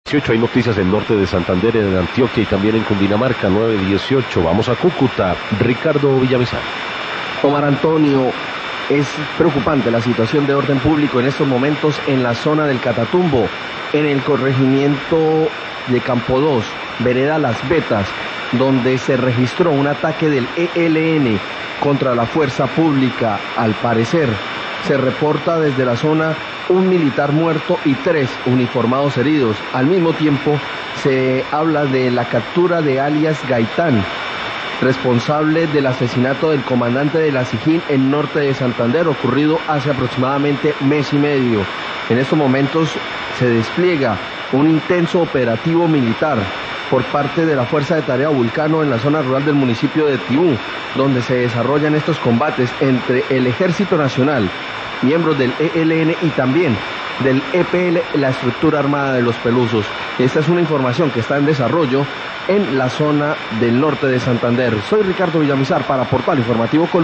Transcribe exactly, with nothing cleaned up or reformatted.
dieciocho, hay noticias del norte de Santander, en Antioquia y también en Cundinamarca. Nueve dieciocho, vamos a Cúcuta. Ricardo Villamizar. Omar Antonio, es preocupante la situación de orden público en estos momentos en la zona del Catatumbo, en el corregimiento de Campo dos, vereda Las Vetas, donde se registró un ataque del E L N contra la fuerza pública. Al parecer, se reporta desde la zona un militar muerto y tres uniformados heridos. Al mismo tiempo, se habla de la captura de alias Gaitán, responsable del asesinato del comandante de la SIJIN en norte de Santander, ocurrido hace aproximadamente mes y medio. En estos momentos se despliega un intenso operativo militar por parte de la Fuerza de Tarea Vulcano en la zona rural del municipio de Tibú, donde se desarrollan estos combates entre el Ejército Nacional, miembros del E L N y también del E P L, la estructura armada de los Pelusos. Esta es una información que está en desarrollo en la zona del norte de Santander. Soy Ricardo Villamizar para Portal Informativo Colombia.